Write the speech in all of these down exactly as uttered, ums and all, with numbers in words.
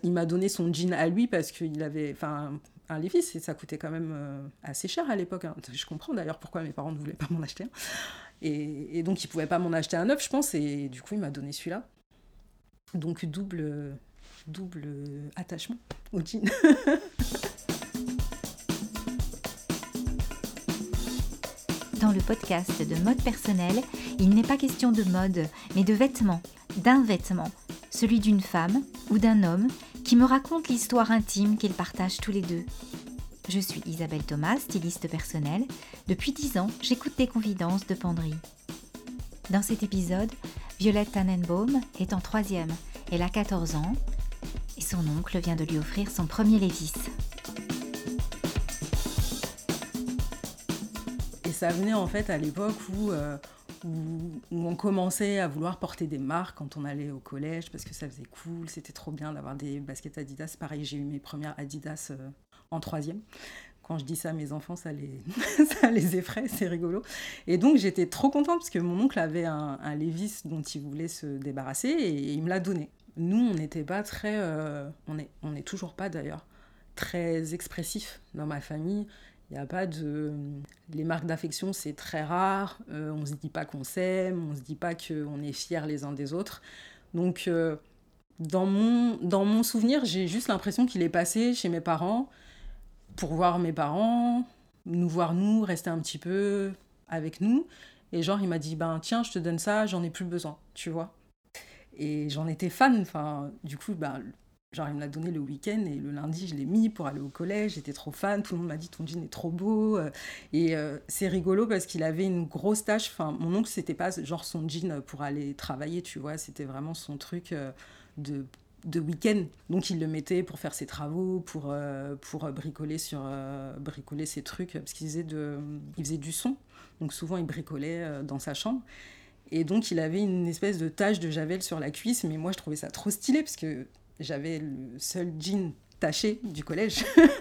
il m'a donné son jean à lui parce qu'il avait... Enfin, un Levi's, et ça coûtait quand même euh, assez cher à l'époque. Hein. Je comprends d'ailleurs pourquoi mes parents ne voulaient pas m'en acheter un. Et, et donc, ils ne pouvaient pas m'en acheter un neuf, je pense. Et du coup, il m'a donné celui-là. Donc, double, double attachement au jean. Dans le podcast de Mode Personnelle, il n'est pas question de mode, mais de vêtements, d'un vêtement, celui d'une femme ou d'un homme qui me raconte l'histoire intime qu'ils partagent tous les deux. Je suis Isabelle Thomas, styliste personnelle. Depuis dix ans, j'écoute des confidences de penderie. Dans cet épisode, Violette Tannenbaum est en troisième. Elle a quatorze ans et son oncle vient de lui offrir son premier Levi's. Et ça venait en fait à l'époque où, euh, où, où on commençait à vouloir porter des marques quand on allait au collège parce que ça faisait cool, c'était trop bien d'avoir des baskets Adidas. Pareil, j'ai eu mes premières Adidas euh, en troisième. Quand je dis ça à mes enfants, ça les, ça les effraie, c'est rigolo. Et donc j'étais trop contente parce que mon oncle avait un, un Levi's dont il voulait se débarrasser et, et il me l'a donné. Nous, on n'était pas très... Euh, on n'est on est toujours pas d'ailleurs très expressif dans ma famille. Il n'y a pas de... Les marques d'affection, c'est très rare. Euh, on ne se dit pas qu'on s'aime, on ne se dit pas qu'on est fiers les uns des autres. Donc, euh, dans, mon, dans mon souvenir, j'ai juste l'impression qu'il est passé chez mes parents pour voir mes parents, nous voir nous, rester un petit peu avec nous. Et genre, il m'a dit, ben tiens, je te donne ça, j'en ai plus besoin, tu vois. Et j'en étais fan. Enfin, du coup, ben... Genre, il me l'a donné le week-end et le lundi, je l'ai mis pour aller au collège. J'étais trop fan. Tout le monde m'a dit, ton jean est trop beau. Et euh, c'est rigolo parce qu'il avait une grosse tache. Enfin, mon oncle, c'était pas genre son jean pour aller travailler, tu vois. C'était vraiment son truc euh, de, de week-end. Donc, il le mettait pour faire ses travaux, pour, euh, pour bricoler, sur, euh, bricoler ses trucs. Parce qu'il faisait, de, il faisait du son. Donc, souvent, il bricolait euh, dans sa chambre. Et donc, il avait une espèce de tache de javel sur la cuisse. Mais moi, je trouvais ça trop stylé parce que j'avais le seul jean taché du collège.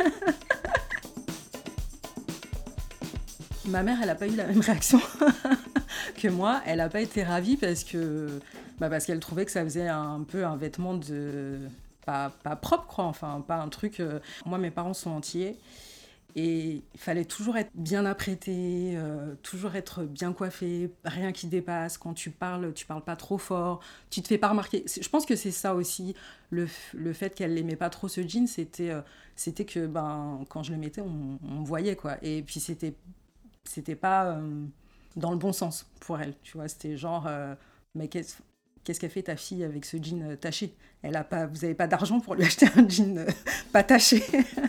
Ma mère, elle n'a pas eu la même réaction que moi. Elle n'a pas été ravie parce que, bah parce qu'elle trouvait que ça faisait un peu un vêtement de... Pas, pas propre, quoi. Enfin, pas un truc... Euh... Moi, mes parents sont entiers. Et il fallait toujours être bien apprêté, euh, toujours être bien coiffé, rien qui dépasse. Quand tu parles, tu parles pas trop fort, tu te fais pas remarquer. Je pense que c'est ça aussi, le, le fait qu'elle n'aimait pas trop ce jean, c'était, euh, c'était que ben, quand je le mettais, on, on me voyait, quoi. Et puis c'était, c'était pas euh, dans le bon sens pour elle, tu vois. C'était genre, euh, mais qu'est-ce, qu'est-ce qu'a fait ta fille avec ce jean euh, taché ? Elle a pas, vous n'avez pas d'argent pour lui acheter un jean euh, pas taché.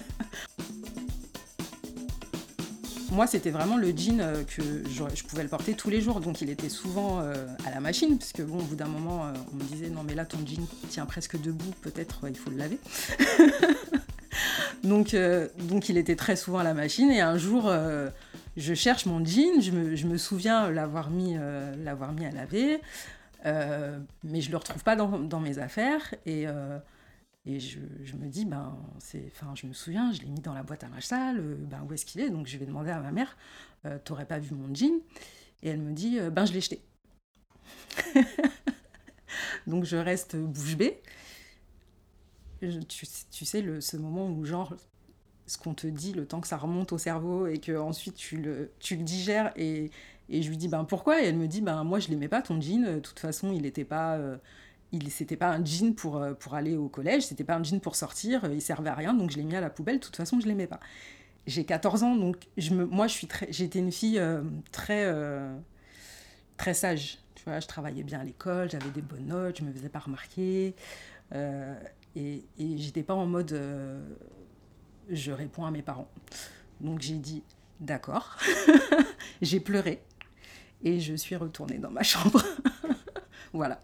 Moi, c'était vraiment le jean euh, que je, je pouvais le porter tous les jours. Donc, il était souvent euh, à la machine. Parce que, bon, au bout d'un moment, euh, on me disait « Non, mais là, ton jean tient presque debout. Peut-être euh, il faut le laver. » donc, euh, donc, il était très souvent à la machine. Et un jour, euh, je cherche mon jean. Je me, je me souviens l'avoir mis, euh, l'avoir mis à laver. Euh, mais je ne le retrouve pas dans, dans mes affaires. Et... Euh, Et je, je me dis, ben, c'est, enfin, je me souviens, je l'ai mis dans la boîte à linge sale, euh, ben, où est-ce qu'il est ? Donc je vais demander à ma mère, euh, t'aurais pas vu mon jean ? Et elle me dit, euh, ben, je l'ai jeté. Donc je reste bouche bée. Je, tu, tu sais, le, ce moment où, genre, ce qu'on te dit, le temps que ça remonte au cerveau et que ensuite tu le, tu le digères. Et, et je lui dis, ben, pourquoi ? Et elle me dit, ben, moi, je l'aimais pas, ton jean. De toute façon, il était pas... Euh, Il, c'était pas un jean pour, pour aller au collège, c'était pas un jean pour sortir, il servait à rien, donc je l'ai mis à la poubelle. De toute façon, je l'aimais pas. J'ai quatorze ans, donc je me, moi, je suis très, j'étais une fille euh, très, euh, très sage. Tu vois, je travaillais bien à l'école, j'avais des bonnes notes, je me faisais pas remarquer. Euh, et, et j'étais pas en mode euh, je réponds à mes parents. Donc j'ai dit d'accord. J'ai pleuré et je suis retournée dans ma chambre. Voilà.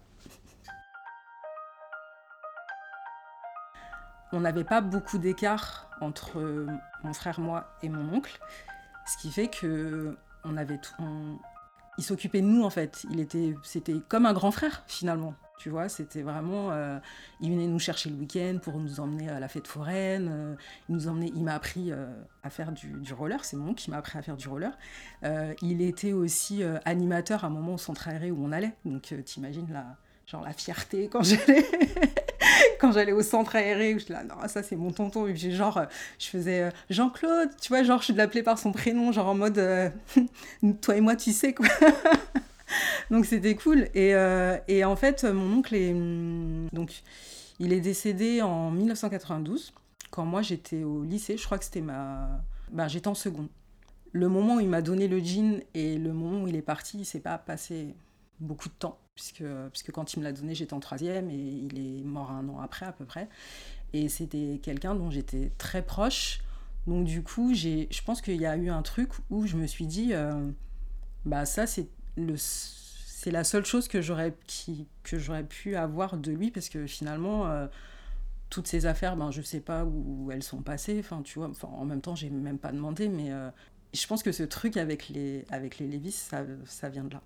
On n'avait pas beaucoup d'écart entre mon frère, moi et mon oncle, ce qui fait que on avait tout, on, il s'occupait de nous en fait. Il était, c'était comme un grand frère finalement, tu vois. C'était vraiment, euh, il venait nous chercher le week-end pour nous emmener à la fête foraine. Euh, il nous emmenait, il m'a appris euh, à faire du, du roller. C'est mon oncle qui m'a appris à faire du roller. Euh, il était aussi euh, animateur à un moment au centre aéré où on allait. Donc euh, t'imagines la, genre la fierté quand j'allais. quand j'allais au centre aéré, où j'étais là, non, ça c'est mon tonton. Et puis genre, euh, je faisais euh, Jean-Claude, tu vois, genre je l'appelais par son prénom, genre en mode, euh, toi et moi, tu sais quoi. Donc c'était cool. Et, euh, et en fait, mon oncle est, hum, donc, il est décédé en dix-neuf cent quatre-vingt-douze, quand moi j'étais au lycée. Je crois que c'était ma... Ben, j'étais en seconde. Le moment où il m'a donné le jean et le moment où il est parti, il ne s'est pas passé beaucoup de temps, puisque, puisque quand il me l'a donné, j'étais en troisième et il est mort un an après à peu près. Et c'était quelqu'un dont j'étais très proche. Donc du coup, j'ai, je pense qu'il y a eu un truc où je me suis dit, euh, bah ça c'est, le, c'est la seule chose que j'aurais, qui, que j'aurais pu avoir de lui, parce que finalement... Euh, toutes ces affaires, ben, je ne sais pas où elles sont passées. Enfin, tu vois, enfin, en même temps, je n'ai même pas demandé, mais euh, je pense que ce truc avec les, avec les Lévis, ça, ça vient de là.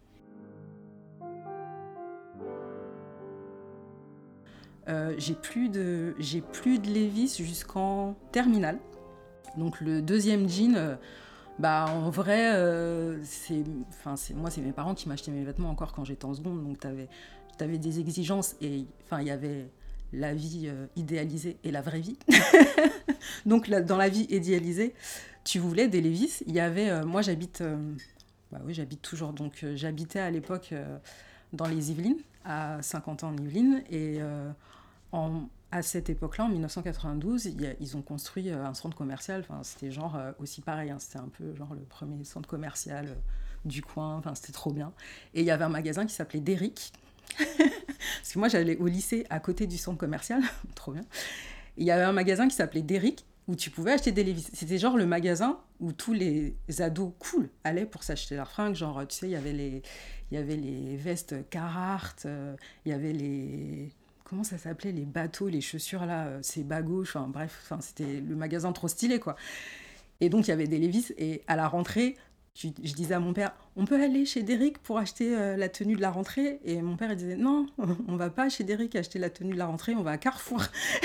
Euh, j'ai plus de, j'ai plus de Lévis jusqu'en terminale. Donc le deuxième jean, euh, bah en vrai, euh, c'est, enfin c'est, moi c'est mes parents qui m'achetaient mes vêtements encore quand j'étais en seconde. Donc t'avais, t'avais des exigences et enfin il y avait la vie euh, idéalisée et la vraie vie. Donc là, dans la vie idéalisée, tu voulais des Lévis. Il y avait, euh, moi j'habite, euh, bah oui j'habite toujours. Donc euh, j'habitais à l'époque euh, dans les Yvelines, à Saint-Quentin-en-Yvelines, et euh, en, à cette époque-là, en dix-neuf cent quatre-vingt-douze, y a, ils ont construit euh, un centre commercial. Enfin, c'était genre euh, aussi pareil, hein, c'était un peu genre le premier centre commercial euh, du coin. Enfin, c'était trop bien. Et il y avait un magasin qui s'appelait Derrick. Parce que moi, j'allais au lycée à côté du centre commercial. Trop bien. Il y avait un magasin qui s'appelait Derrick, où tu pouvais acheter des Lévis. C'était genre le magasin où tous les ados cool allaient pour s'acheter leurs fringues. Genre, tu sais, il y avait les, il y avait les vestes Carhartt, euh, il y avait les... Comment ça s'appelait, les bateaux, les chaussures là, euh, ces bas gauche, enfin bref, enfin, c'était le magasin trop stylé, quoi. Et donc, il y avait des Lévis, et à la rentrée... Je, je disais à mon père, on peut aller chez Derrick pour acheter euh, la tenue de la rentrée? Et mon père il disait, non, on va pas chez Derrick acheter la tenue de la rentrée, on va à Carrefour.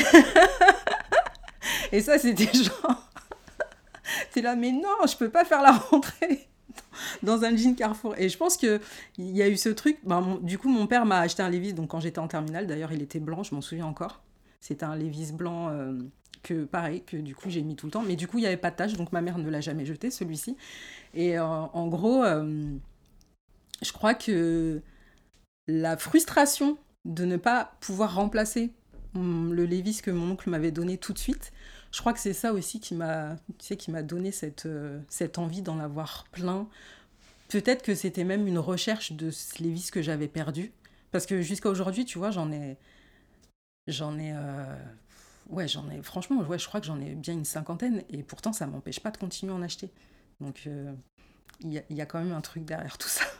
Et ça, c'était genre... T'es là, mais non, je peux pas faire la rentrée dans un jean Carrefour. Et je pense qu'il y a eu ce truc. Ben, mon, du coup, mon père m'a acheté un Levi's, donc quand j'étais en terminale, d'ailleurs, il était blanc, je m'en souviens encore. C'était un Levi's blanc... Euh, que pareil, que du coup j'ai mis tout le temps, mais du coup il n'y avait pas de tache, donc ma mère ne l'a jamais jeté, celui-ci. Et euh, en gros, euh, je crois que la frustration de ne pas pouvoir remplacer hum, le Levi's que mon oncle m'avait donné tout de suite, je crois que c'est ça aussi qui m'a, tu sais, qui m'a donné cette, euh, cette envie d'en avoir plein. Peut-être que c'était même une recherche de ce Levi's que j'avais perdu, parce que jusqu'à aujourd'hui, tu vois, j'en ai... J'en ai... Euh, Ouais, j'en ai, franchement, ouais, je crois que j'en ai bien une cinquantaine, et pourtant ça m'empêche pas de continuer à en acheter. Donc il euh, y, y a quand même un truc derrière tout ça.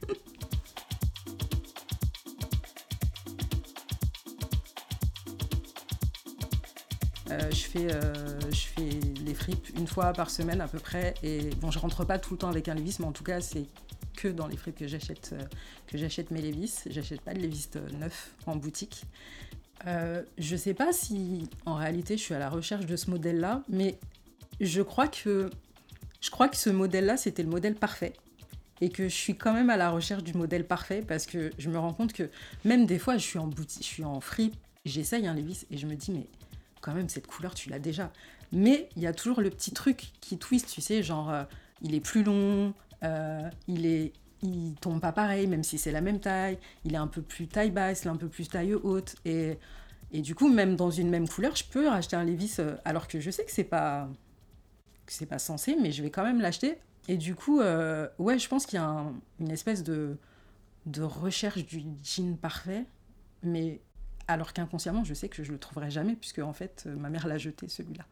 euh, je, fais, euh, je fais les fripes une fois par semaine à peu près, et bon, je rentre pas tout le temps avec un Levi's, mais en tout cas, c'est que dans les fripes que j'achète, euh, que j'achète mes Levi's. J'achète pas de Levi's neufs en boutique. Euh, je sais pas si en réalité je suis à la recherche de ce modèle-là, mais je crois que je crois que ce modèle-là c'était le modèle parfait, et que je suis quand même à la recherche du modèle parfait, parce que je me rends compte que même des fois je suis en boutique, je suis en fripe, j'essaye un Levi's et je me dis mais quand même cette couleur tu l'as déjà, mais il y a toujours le petit truc qui twist, tu sais, genre euh, il est plus long, euh, il est il tombe pas pareil, même si c'est la même taille, il est un peu plus taille basse, il est un peu plus taille haute, et, et du coup, même dans une même couleur, je peux racheter un Levi's, euh, alors que je sais que c'est pas, que c'est pas censé, mais je vais quand même l'acheter. Et du coup, euh, ouais, je pense qu'il y a un, une espèce de, de recherche du jean parfait, mais alors qu'inconsciemment, je sais que je le trouverai jamais, puisque en fait, ma mère l'a jeté, celui-là.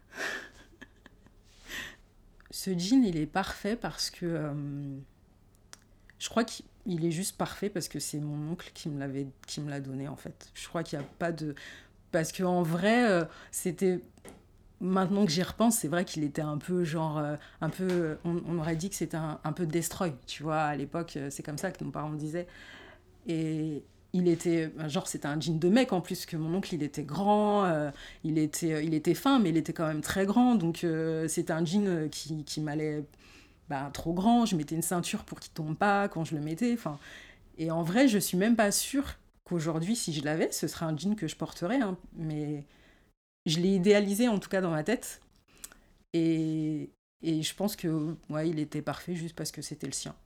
Ce jean, il est parfait parce que... Euh, Je crois qu'il est juste parfait parce que c'est mon oncle qui me, l'avait, qui me l'a donné, en fait. Je crois qu'il n'y a pas de... Parce qu'en vrai, euh, c'était... Maintenant que j'y repense, c'est vrai qu'il était un peu genre... Euh, un peu, on, on aurait dit que c'était un, un peu destroy, tu vois. À l'époque, c'est comme ça que nos parents disaient. Et il était... Genre, c'était un jean de mec, en plus, que mon oncle, il était grand, euh, il, était, il était fin, mais il était quand même très grand. Donc, euh, c'était un jean qui, qui m'allait... Bah, trop grand, je mettais une ceinture pour qu'il tombe pas quand je le mettais, enfin, et en vrai je suis même pas sûre qu'aujourd'hui, si je l'avais, ce serait un jean que je porterais, hein, mais je l'ai idéalisé en tout cas dans ma tête. Et, et je pense que ouais, il était parfait juste parce que c'était le sien.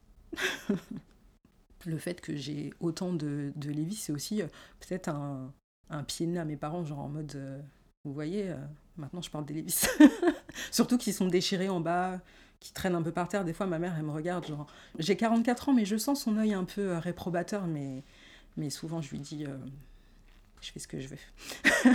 Le fait que j'ai autant de, de Levi's, c'est aussi euh, peut-être un, un pied de nez à mes parents, genre en mode, euh, vous voyez, euh, maintenant je porte des Levi's. Surtout qu'ils sont déchirés en bas, qui traînent un peu par terre. Des fois, ma mère, elle me regarde, genre, j'ai quarante-quatre ans, mais je sens son œil un peu euh, réprobateur, mais, mais souvent je lui dis, euh, je fais ce que je veux.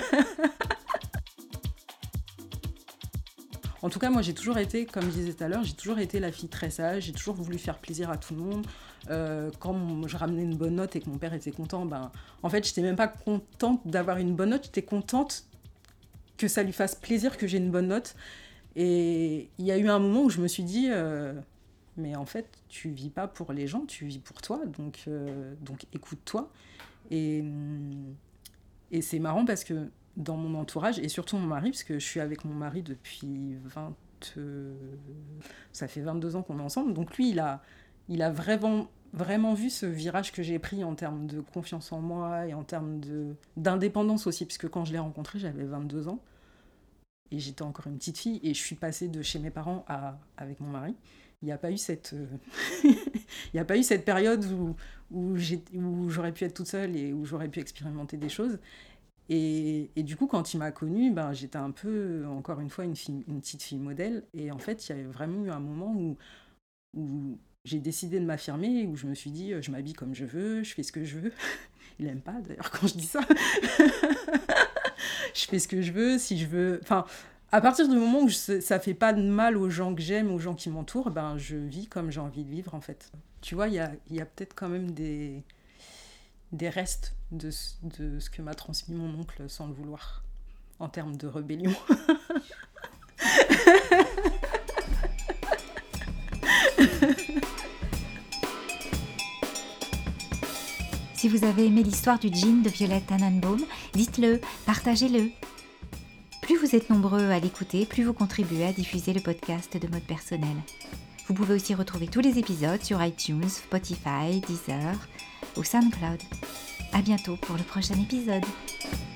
En tout cas, moi, j'ai toujours été, comme je disais tout à l'heure, j'ai toujours été la fille très sage, j'ai toujours voulu faire plaisir à tout le monde. Euh, quand mon, je ramenais une bonne note et que mon père était content, ben, en fait, j'étais même pas contente d'avoir une bonne note, j'étais contente que ça lui fasse plaisir que j'ai une bonne note. Et il y a eu un moment où je me suis dit, euh, mais en fait, tu vis pas pour les gens, tu vis pour toi, donc, euh, donc écoute-toi. Et, et c'est marrant parce que dans mon entourage, et surtout mon mari, parce que je suis avec mon mari depuis vingt... Euh, ça fait vingt-deux ans qu'on est ensemble, donc lui, il a, il a vraiment, vraiment vu ce virage que j'ai pris en termes de confiance en moi et en termes de, d'indépendance aussi, puisque quand je l'ai rencontré, j'avais vingt-deux ans, et j'étais encore une petite fille, et je suis passée de chez mes parents à, avec mon mari. Il n'y a pas eu cette, euh, il n'y a pas eu cette période où, où, j'ai, où j'aurais pu être toute seule et où j'aurais pu expérimenter des choses. Et, et du coup, quand il m'a connue, ben, j'étais un peu, encore une fois, une, fille, une petite fille modèle. Et en fait, il y avait vraiment eu un moment où, où j'ai décidé de m'affirmer, où je me suis dit, je m'habille comme je veux, je fais ce que je veux. Il n'aime pas, d'ailleurs, quand je dis ça. Je fais ce que je veux, si je veux... Enfin, à partir du moment où je, ça fait pas de mal aux gens que j'aime, aux gens qui m'entourent, ben, je vis comme j'ai envie de vivre, en fait. Tu vois, il y a, y a peut-être quand même des... des restes de, de ce que m'a transmis mon oncle sans le vouloir, en termes de rébellion. Si vous avez aimé l'histoire du jean de Violette Tannenbaum, dites-le, partagez-le. Plus vous êtes nombreux à l'écouter, plus vous contribuez à diffuser le podcast de Mode Personnelle. Vous pouvez aussi retrouver tous les épisodes sur iTunes, Spotify, Deezer ou SoundCloud. À bientôt pour le prochain épisode.